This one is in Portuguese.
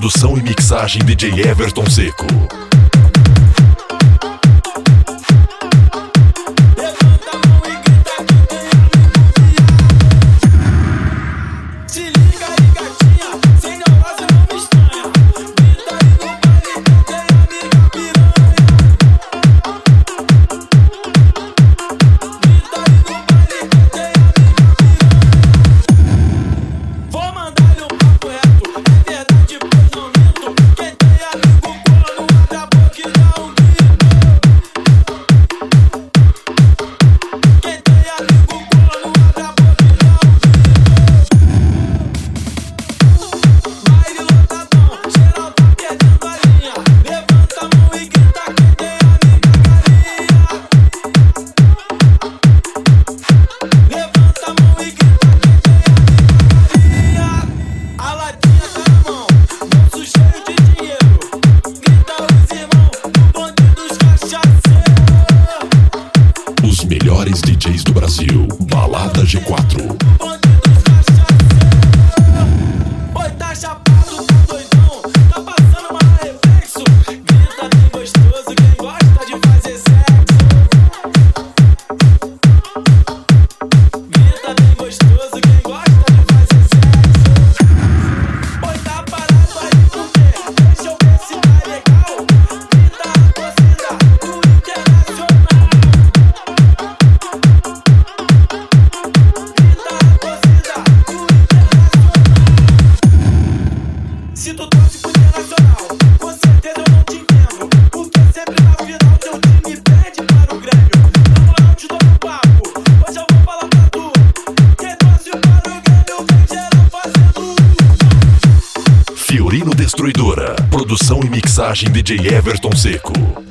Produção e mixagem DJ Everton Seco. Os melhores DJs do Brasil, Balada G4. Oi, tá chapado, tá doidão, tá passando uma reflexo. Grita bem gostoso, quem gosta de fazer sexo. Grita bem gostoso, quem gosta de fazer sexo. Oi, tá parado aí por quê? Deixa eu ver se tá legal. Grita a torcida do Internacional. Se tu torce pro Internacional, com certeza eu não te entendo. Porque sempre na final teu time perde para o Grêmio. Na moral te dou um papo, hoje eu vou falar pra tu. Quem torce para o Grêmio vem geral fazendo. Fiorino Destruidora. Produção e mixagem DJ Everton Seco.